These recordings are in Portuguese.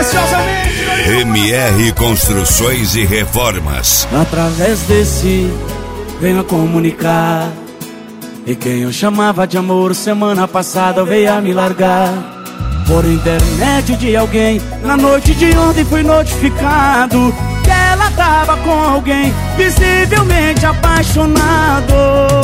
preciosamente. MR Construções e Reformas. Através desse, venho comunicar. E quem eu chamava de amor semana passada veio a me largar. Por internet de alguém, na noite de ontem fui notificado que ela tava com alguém, visivelmente apaixonados.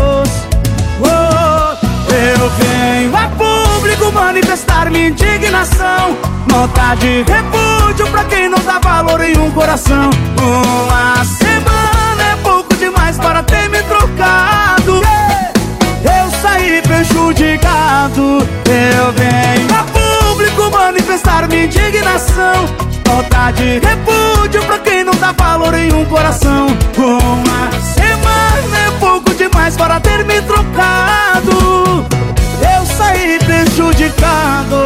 Eu venho a público manifestar minha indignação, nota de repúdio pra quem não dá valor em um coração. Uma semana é pouco demais para ter me trocado. Eu saí prejudicado. Eu venho a público manifestar minha indignação, nota de repúdio pra quem não dá valor em um coração. Uma semana é pouco demais para ter me trocado. Eu saí prejudicado.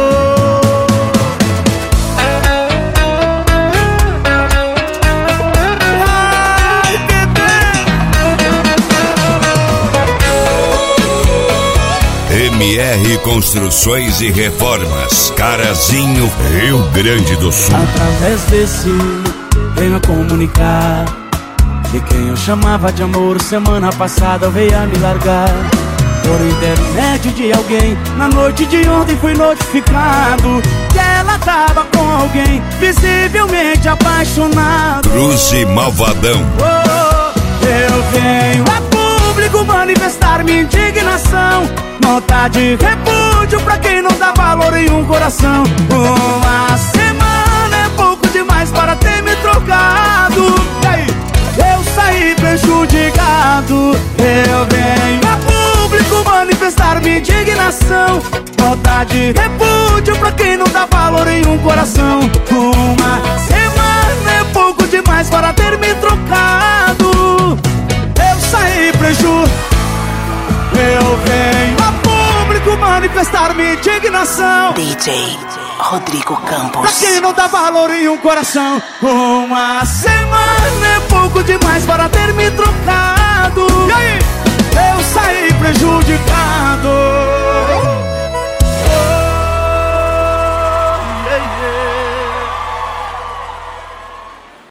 MR Construções e Reformas, Carazinho, Rio Grande do Sul. Através desse, venho a comunicar que quem eu chamava de amor semana passada veio a me largar. Por internet de alguém, na noite de ontem fui notificado que ela tava com alguém, visivelmente apaixonado. Cruz e Malvadão. Eu venho a público manifestar minha indignação, nota de repúdio pra quem não dá valor em um coração. Uma semana é pouco demais para ter me trocado. E aí? Eu saí prejudicado. Eu venho a público manifestar minha indignação, nota de repúdio pra quem não dá valor em um coração. Uma semana é pouco demais para ter me trocado. Eu saí prejudicado. Eu venho a público manifestar minha indignação, DJ Rodrigo Campos, pra quem não dá valor em um coração. Uma semana é pouco demais para ter me trocado. E aí?